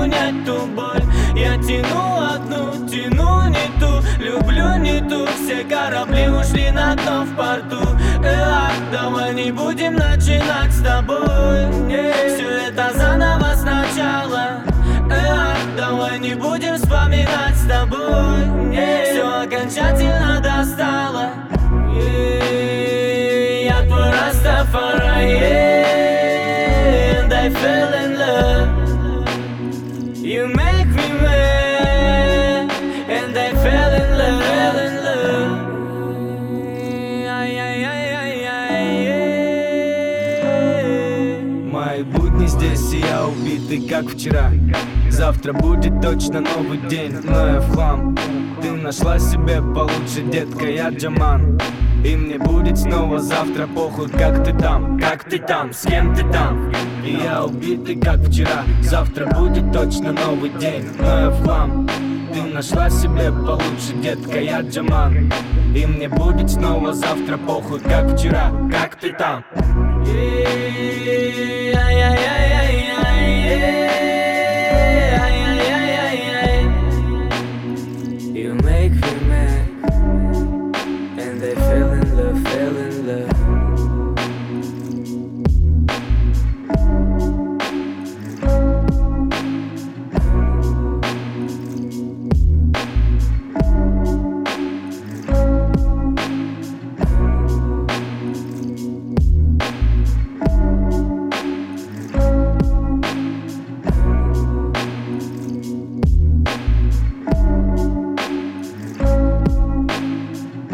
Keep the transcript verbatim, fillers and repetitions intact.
унять ту боль. Я тяну одну, тяну не ту, люблю не ту. Все корабли ушли на дно в порту. Э, давай не будем начинать с тобой, все это заново сначала. Э, давай не будем вспоминать с тобой, все окончательно достало. Я твой Растафари, and I fell in love. You make me mad, and I fell in love, fell in love. Мои будни здесь, и я убитый, как вчера. Завтра будет точно новый день, но я в хлам. Ты нашла себе получше, детка, я Джаман. И мне будет снова завтра похуй, как ты там, как ты там, с кем ты там. И я убитый, как вчера. Завтра будет точно новый день, но я в хлам. Ты нашла себе получше, детка, я Джаман. И мне будет снова завтра похуй, как вчера, как ты там. Yeah.